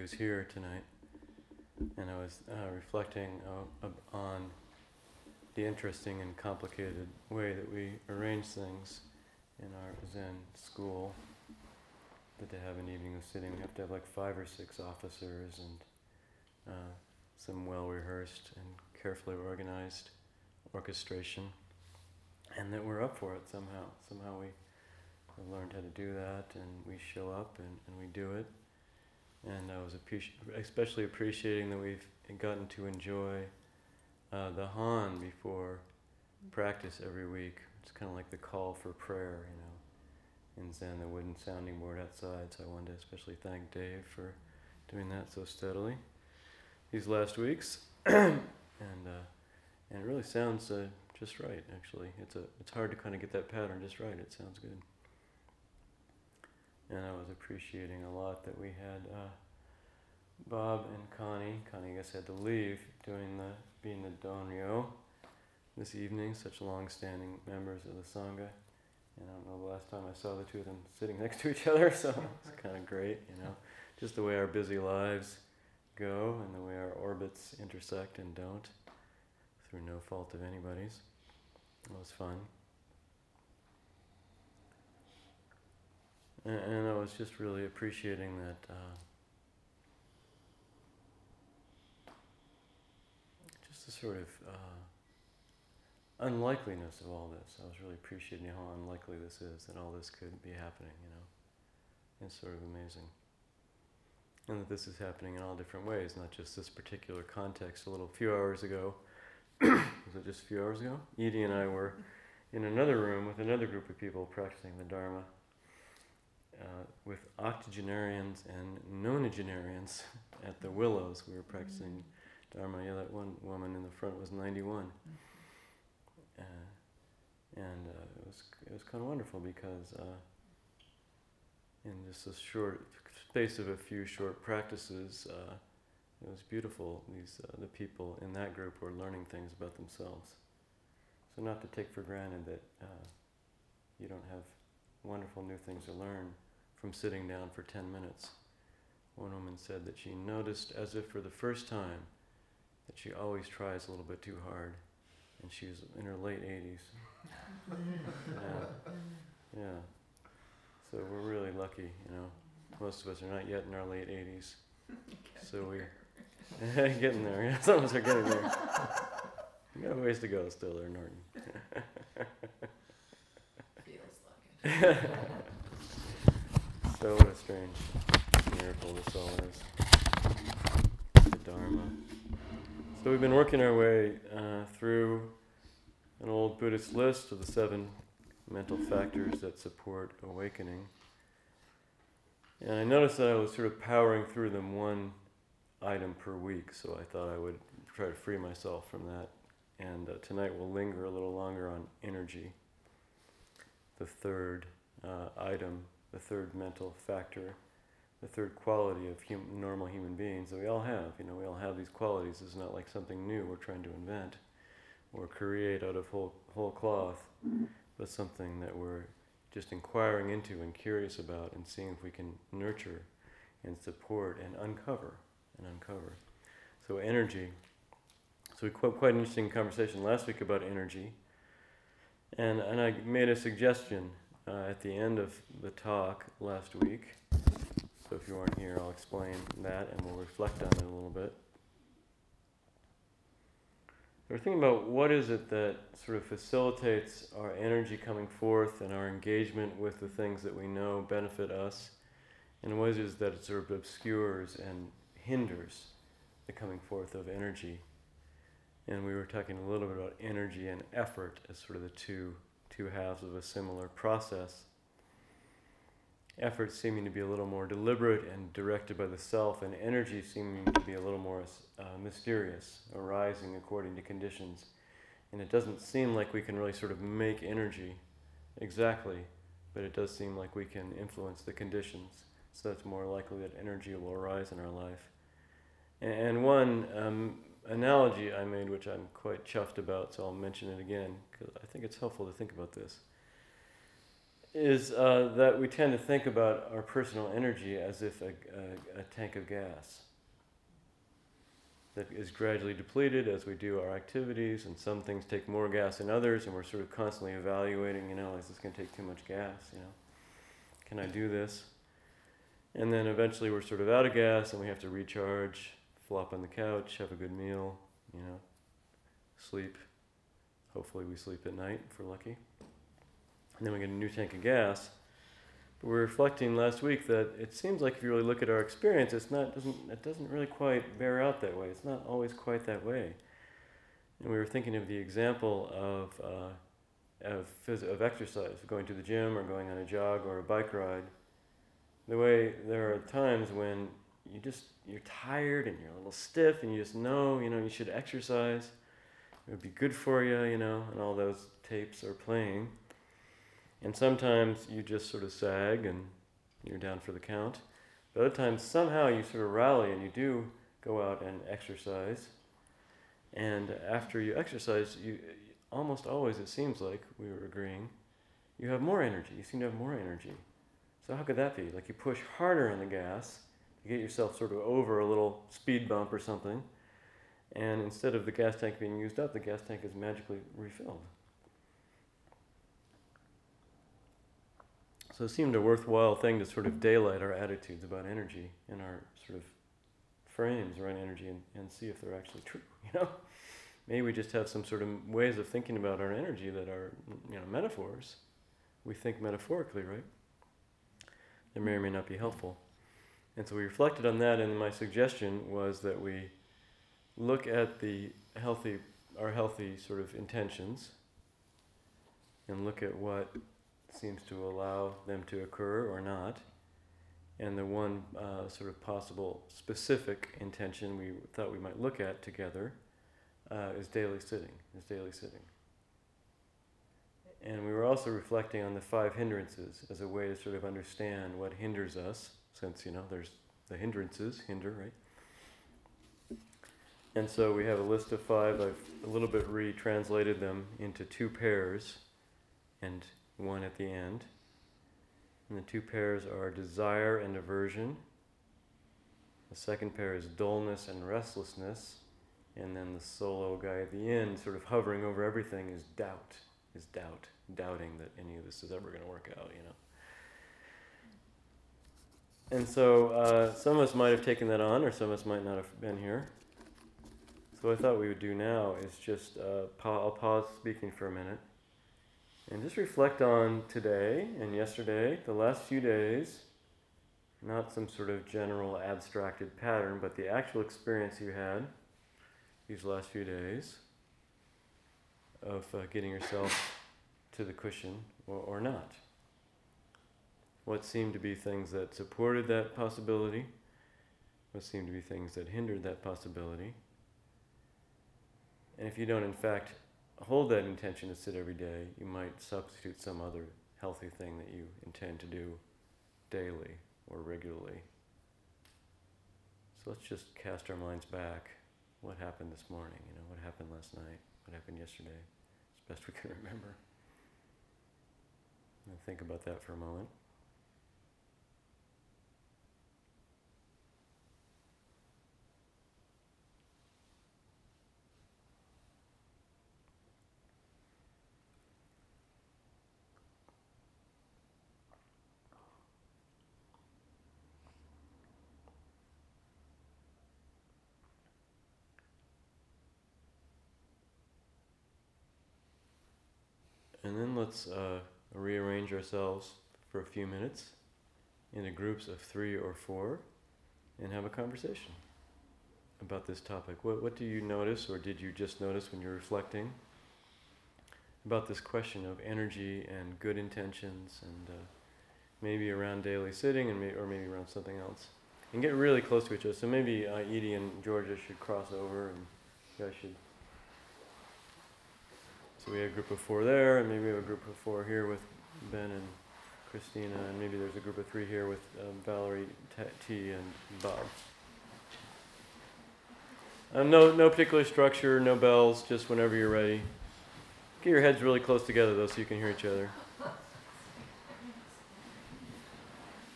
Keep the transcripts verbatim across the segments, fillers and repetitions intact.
was here tonight, and I was uh, reflecting uh, on the interesting and complicated way that we arrange things in our Zen school. That to have an evening of sitting, we have to have like five or six officers and uh, some well-rehearsed and carefully organized orchestration, and that we're up for it somehow. Somehow we have learned how to do that, and we show up and, and we do it. And I was appreci- especially appreciating that we've gotten to enjoy uh, the Han before practice every week. It's kind of like the call for prayer, you know, in Zen, the wooden sounding board outside. So I wanted to especially thank Dave for doing that so steadily these last weeks. and uh, and it really sounds uh, just right, actually. It's a it's hard to kind of get that pattern just right. It sounds good. And I was appreciating a lot that we had uh, Bob and Connie. Connie, I guess, had to leave doing the being the Donryo this evening. Such long-standing members of the Sangha. And I don't know the last time I saw the two of them sitting next to each other, so it's kind of great, you know. Just the way our busy lives go and the way our orbits intersect and don't, through no fault of anybody's. It was fun. And, and I was just really appreciating that, uh, just the sort of uh, unlikeliness of all this. I was really appreciating how unlikely this is, that all this could be happening, you know. It's sort of amazing. And that this is happening in all different ways, not just this particular context. A little few hours ago, was it just a few hours ago? Edie and I were in another room with another group of people practicing the Dharma, uh, with octogenarians and nonagenarians at the Willows. We were practicing Dharma. Yeah, that one woman in the front was ninety-one. Uh, and uh, it was it was kind of wonderful because uh, in just a short space of a few short practices, uh, it was beautiful. These uh, the people in that group were learning things about themselves. So not to take for granted that uh, you don't have wonderful new things to learn from sitting down for ten minutes. One woman said that she noticed, as if for the first time, that she always tries a little bit too hard. And she was in her late eighties. yeah. yeah. So we're really lucky, you know. Most of us are not yet in our late eighties. So we... getting there, yeah. Some of us are getting there. We got a ways to go still there, Norton. Feels like it. So what a strange miracle this all is. The Dharma. So we've been working our way uh, through an old Buddhist list of the seven mental factors that support awakening. And I noticed that I was sort of powering through them one item per week, so I thought I would try to free myself from that. And uh, tonight we'll linger a little longer on energy, the third uh, item, the third mental factor, the third quality of hum- normal human beings that we all have. You know, we all have these qualities. It's not like something new we're trying to invent or create out of whole, whole cloth, but something that we're just inquiring into and curious about and seeing if we can nurture and support and uncover and uncover. So energy. So we quite, quite an interesting conversation last week about energy. And, and I made a suggestion uh, at the end of the talk last week. So if you weren't here, I'll explain that and we'll reflect on it a little bit. We're thinking about what is it that sort of facilitates our energy coming forth and our engagement with the things that we know benefit us, and what is it that it sort of obscures and hinders the coming forth of energy. And we were talking a little bit about energy and effort as sort of the two two halves of a similar process. Effort seeming to be a little more deliberate and directed by the self, and energy seeming to be a little more uh, mysterious, arising according to conditions. And it doesn't seem like we can really sort of make energy exactly, but it does seem like we can influence the conditions. So it's more likely that energy will arise in our life. And, and one um, analogy I made, which I'm quite chuffed about, so I'll mention it again, because I think it's helpful to think about this, is uh, that we tend to think about our personal energy as if a, a, a tank of gas that is gradually depleted as we do our activities, and some things take more gas than others, and we're sort of constantly evaluating, you know, is this going to take too much gas, you know, can I do this? And then eventually we're sort of out of gas and we have to recharge, flop on the couch, have a good meal, you know, sleep. Hopefully we sleep at night if we're lucky. And then we get a new tank of gas. But we were reflecting last week that it seems like if you really look at our experience, it's not doesn't it doesn't really quite bear out that way. It's not always quite that way. And we were thinking of the example of uh, of phys- of exercise, going to the gym or going on a jog or a bike ride. The way there are times when you just you're tired and you're a little stiff and you just know you know you should exercise. It would be good for you, you know, and all those tapes are playing. And sometimes you just sort of sag and you're down for the count. But other times somehow you sort of rally and you do go out and exercise. And after you exercise, you almost always, it seems like, we were agreeing, you have more energy. You seem to have more energy. So how could that be? Like you push harder on the gas to get yourself sort of over a little speed bump or something. And instead of the gas tank being used up, the gas tank is magically refilled. So it seemed a worthwhile thing to sort of daylight our attitudes about energy and our sort of frames around energy and, and see if they're actually true, you know? Maybe we just have some sort of ways of thinking about our energy that are, you know, metaphors. We think metaphorically, right? They may or may not be helpful. And so we reflected on that, and my suggestion was that we look at the healthy, our healthy sort of intentions and look at what seems to allow them to occur or not. And the one uh, sort of possible specific intention we thought we might look at together uh, is daily sitting, is daily sitting. And we were also reflecting on the five hindrances as a way to sort of understand what hinders us, since, you know, there's the hindrances, hinder, right? And so we have a list of five. I've a little bit retranslated them into two pairs and one at the end. And the two pairs are desire and aversion. The second pair is dullness and restlessness. And then the solo guy at the end, sort of hovering over everything, is doubt, is doubt, doubting that any of this is ever going to work out, you know. And so uh, some of us might have taken that on, or some of us might not have been here. So what I thought we would do now is just, uh, pa- I'll pause speaking for a minute, and just reflect on today and yesterday, the last few days, not some sort of general abstracted pattern, but the actual experience you had these last few days of uh, getting yourself to the cushion or, or not. What seemed to be things that supported that possibility? What seemed to be things that hindered that possibility? And if you don't, in fact, hold that intention to sit every day, you might substitute some other healthy thing that you intend to do daily or regularly. So let's just cast our minds back. What happened this morning? You know, what happened last night? What happened yesterday? As best we can remember. And think about that for a moment. And then let's uh, rearrange ourselves for a few minutes into groups of three or four and have a conversation about this topic. What, what do you notice, or did you just notice when you're reflecting about this question of energy and good intentions, and uh, maybe around daily sitting, and may, or maybe around something else? And get really close to each other. So maybe uh, Edie and Georgia should cross over, and you guys should. So we have a group of four there, and maybe we have a group of four here with Ben and Christina, and maybe there's a group of three here with um, Valerie, T, T, and Bob. Um, no, no particular structure, no bells, just whenever you're ready. Get your heads really close together, though, so you can hear each other.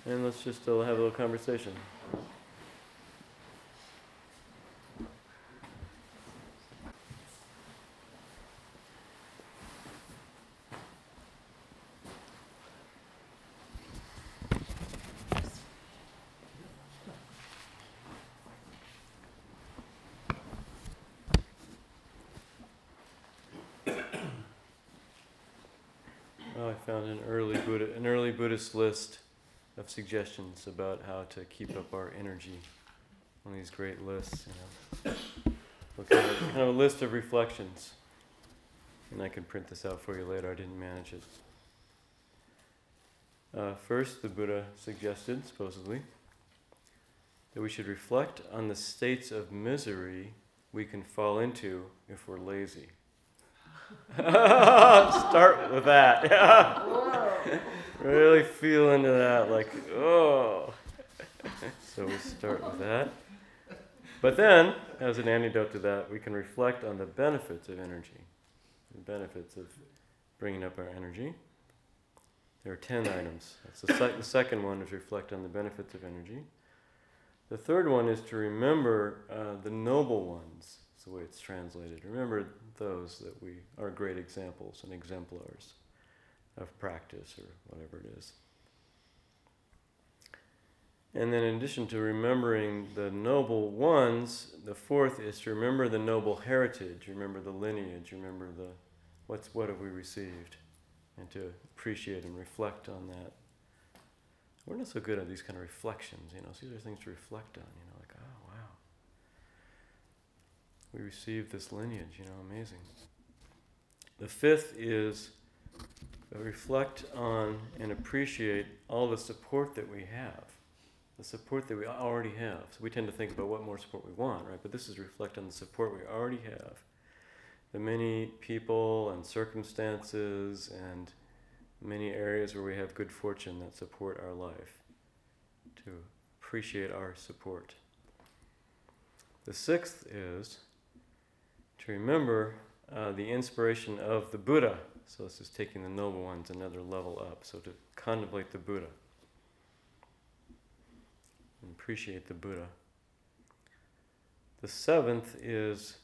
and let's just uh, have a little conversation. Oh, I found an early Buddha, an early Buddhist list of suggestions about how to keep up our energy. One of these great lists, you know. Well, kind, of, kind of a list of reflections. And I can print this out for you later. I didn't manage it. Uh, first, the Buddha suggested, supposedly, that we should reflect on the states of misery we can fall into if we're lazy. Start with that. Really feel into that, like, oh. So we start with that. But then, as an antidote to that, we can reflect on the benefits of energy, the benefits of bringing up our energy. There are ten items. That's the, sec- the second one is reflect on the benefits of energy. The third one is to remember uh, the noble ones. That's the way it's translated. Remember those that we are great examples and exemplars of practice or whatever it is. And then in addition to remembering the noble ones, the fourth is to remember the noble heritage, remember the lineage, remember the what's what have we received, and to appreciate and reflect on that. We're not so good at these kind of reflections, you know. So these are things to reflect on, you know, like, oh, wow. We received this lineage, you know, amazing. The fifth is reflect on and appreciate all the support that we have, the support that we already have. So we tend to think about what more support we want, right? But this is reflect on the support we already have. The many people and circumstances and many areas where we have good fortune that support our life, to appreciate our support. The sixth is to remember uh, the inspiration of the Buddha. So this is taking the noble ones another level up. So to contemplate the Buddha and appreciate the Buddha. The seventh is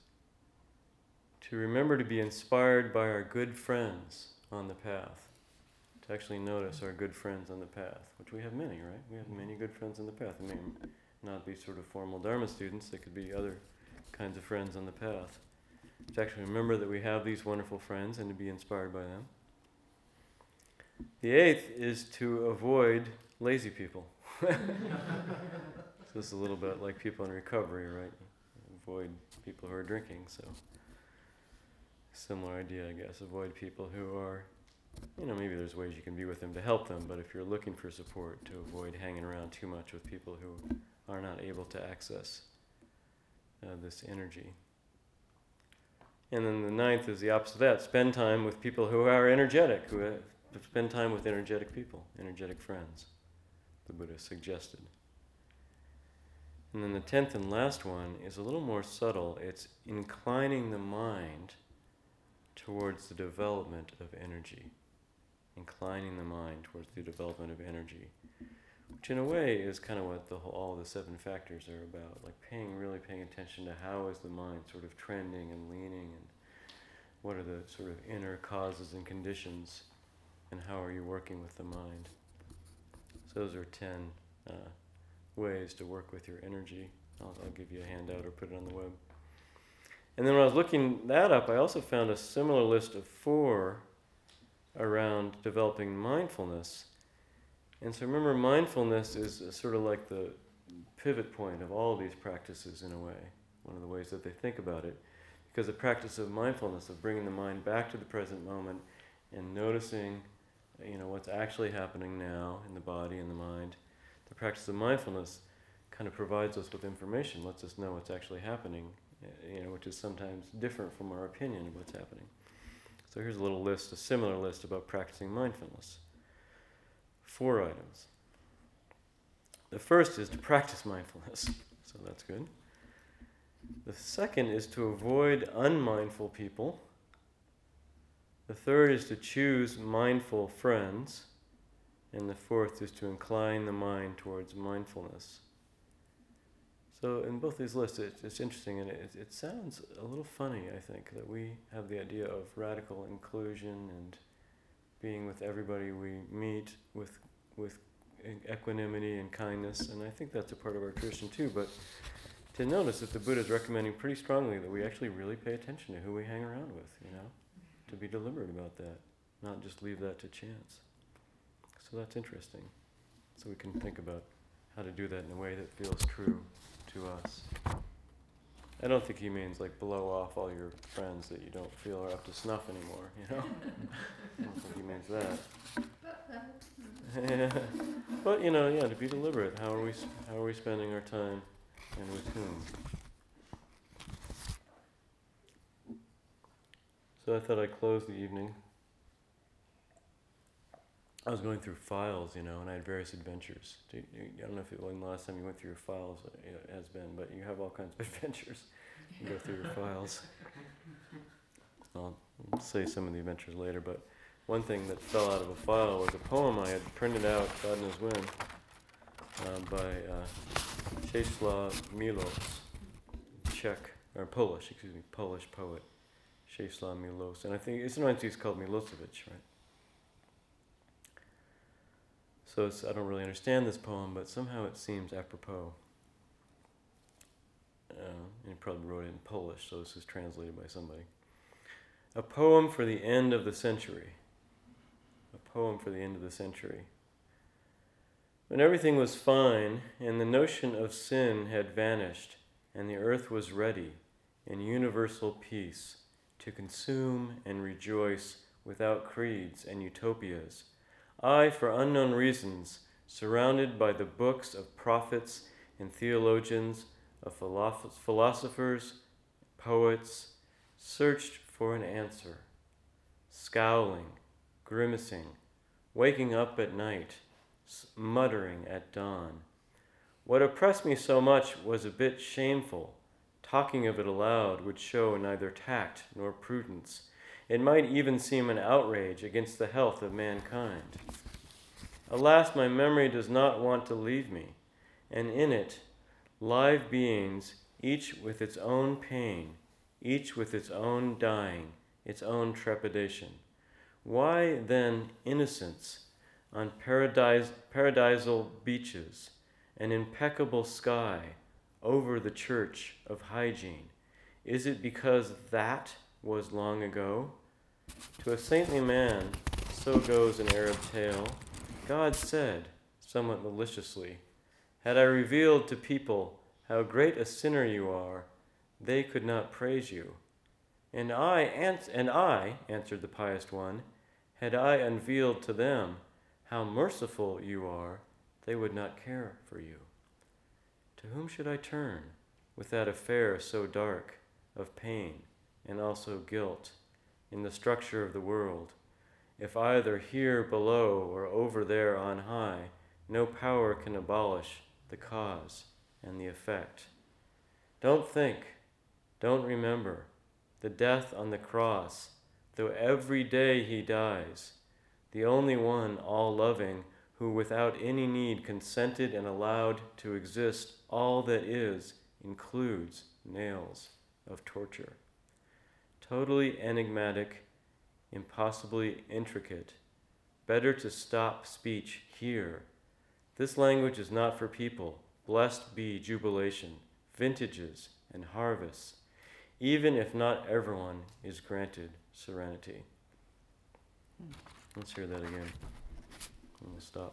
to remember to be inspired by our good friends on the path. To actually notice our good friends on the path, which we have many, right? We have many good friends on the path. They may not be sort of formal Dharma students. They could be other kinds of friends on the path. To actually remember that we have these wonderful friends and to be inspired by them. The eighth is to avoid lazy people. So this is a little bit like people in recovery, right? Avoid people who are drinking, so similar idea, I guess. Avoid people who are, you know, maybe there's ways you can be with them to help them, but if you're looking for support, to avoid hanging around too much with people who are not able to access uh, this energy. And then the ninth is the opposite of that. Spend time with people who are energetic, who have, spend time with energetic people, energetic friends, the Buddha suggested. And then the tenth and last one is a little more subtle. It's inclining the mind towards the development of energy. Inclining the mind towards the development of energy. Which in a way is kind of what the whole, all the seven factors are about. Like paying, really paying attention to how is the mind sort of trending and leaning, and what are the sort of inner causes and conditions, and how are you working with the mind. So those are ten uh, ways to work with your energy. I'll, I'll give you a handout or put it on the web. And then when I was looking that up, I also found a similar list of four around developing mindfulness. And so remember, mindfulness is sort of like the pivot point of all of these practices in a way, one of the ways that they think about it. Because the practice of mindfulness, of bringing the mind back to the present moment and noticing, you know, what's actually happening now in the body and the mind, the practice of mindfulness kind of provides us with information, lets us know what's actually happening, you know, which is sometimes different from our opinion of what's happening. So here's a little list, a similar list about practicing mindfulness. Four items. The first is to practice mindfulness, so that's good. The second is to avoid unmindful people. The third is to choose mindful friends. and the fourth is to incline the mind towards mindfulness. So in both these lists, it's, it's interesting, and it, it sounds a little funny, I think, that we have the idea of radical inclusion and being with everybody we meet with with equanimity and kindness, and I think that's a part of our tradition too, but to notice that the Buddha is recommending pretty strongly that we actually really pay attention to who we hang around with, you know, to be deliberate about that, not just leave that to chance. So that's interesting. So we can think about how to do that in a way that feels true to us. I don't think he means like blow off all your friends that you don't feel are up to snuff anymore, you know? I don't think he means that. Yeah. But, you know, yeah, to be deliberate. How are we, how are we spending our time and with whom? So I thought I'd close the evening. I was going through files, you know, and I had various adventures. Do you, I don't know if it, when the last time you went through your files it has been, but you have all kinds of adventures. You go through your files. I'll say some of the adventures later, but one thing that fell out of a file was a poem I had printed out, God knows when, uh, by uh, Czesław Miłosz, Czech, or Polish, excuse me, Polish poet, Czesław Miłosz. And I think, sometimes he's called Milosevic, right? So it's, I don't really understand this poem, but somehow it seems apropos. Uh, and he probably wrote it in Polish, so this is translated by somebody. A poem for the end of the century. A poem for the end of the century. When everything was fine, and the notion of sin had vanished, and the earth was ready, in universal peace, to consume and rejoice without creeds and utopias, I, for unknown reasons, surrounded by the books of prophets and theologians, of philosophers, poets, searched for an answer, scowling, grimacing, waking up at night, muttering at dawn. What oppressed me so much was a bit shameful. Talking of it aloud would show neither tact nor prudence. It might even seem an outrage against the health of mankind. Alas, my memory does not want to leave me, and in it, live beings, each with its own pain, each with its own dying, its own trepidation. Why then innocence on paradise, paradisal beaches, an impeccable sky over the church of hygiene? Is it because that was long ago? To a saintly man, so goes an Arab tale, God said, somewhat maliciously, had I revealed to people how great a sinner you are, they could not praise you. And I, ans- and I, answered the pious one, had I unveiled to them how merciful you are, they would not care for you. To whom should I turn with that affair so dark of pain and also guilt in the structure of the world? If either here below or over there on high, no power can abolish the cause and the effect. Don't think, don't remember, the death on the cross, though every day he dies, the only one all-loving who without any need consented and allowed to exist all that is, includes nails of torture. Totally enigmatic, impossibly intricate. Better to stop speech here. This language is not for people. Blessed be jubilation, vintages, and harvests, even if not everyone is granted serenity. Let's hear that again. I'm going to stop.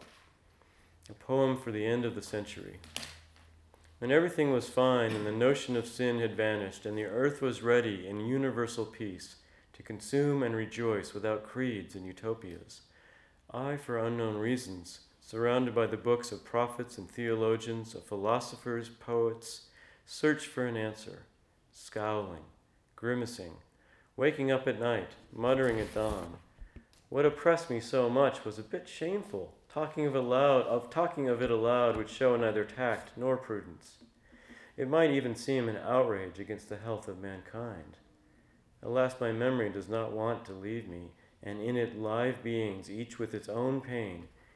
A poem for the end of the century. When everything was fine and the notion of sin had vanished, and the earth was ready in universal peace to consume and rejoice without creeds and utopias, I, for unknown reasons, surrounded by the books of prophets and theologians, of philosophers, poets, searched for an answer, scowling, grimacing, waking up at night, muttering at dawn. What oppressed me so much was a bit shameful. Talking of it aloud, of talking of it aloud would show neither tact nor prudence. It might even seem an outrage against the health of mankind. Alas, my memory does not want to leave me, and in it live beings, each with its own pain,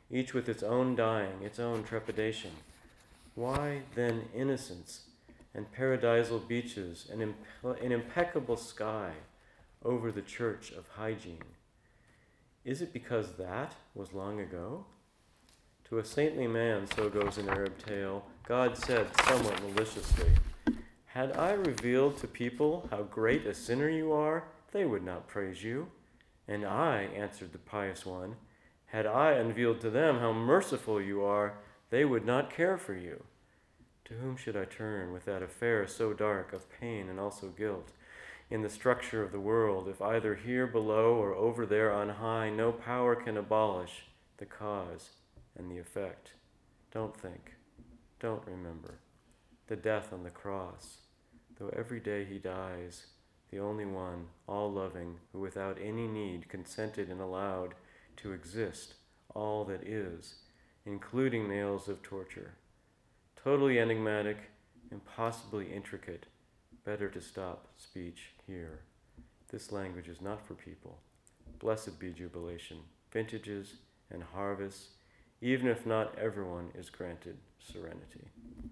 each with its own dying, its own trepidation. Why then innocence and paradisal beaches, an, impe- an impeccable sky over the church of hygiene? Is it because that was long ago? To a saintly man, so goes an Arab tale, God said somewhat maliciously, "Had I revealed to people how great a sinner you are, they would not praise you. And I," answered the pious one, "had I unveiled to them how merciful you are, they would not care for you. To whom should I turn with that affair so dark of pain and also guilt? In the structure of the world, if either here below or over there on high, no power can abolish the cause and the effect. Don't think, don't remember the death on the cross, though every day he dies, the only one, all-loving, who without any need consented and allowed to exist all that is, including nails of torture. Totally enigmatic, impossibly intricate. Better to stop speech here. This language is not for people. Blessed be jubilation, vintages and harvests, even if not everyone is granted serenity."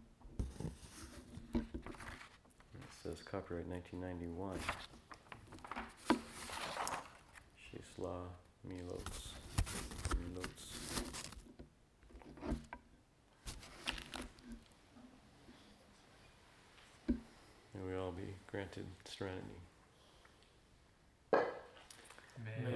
It says copyright nineteen ninety-one. Shisla Milos. Milos. May we all be granted serenity.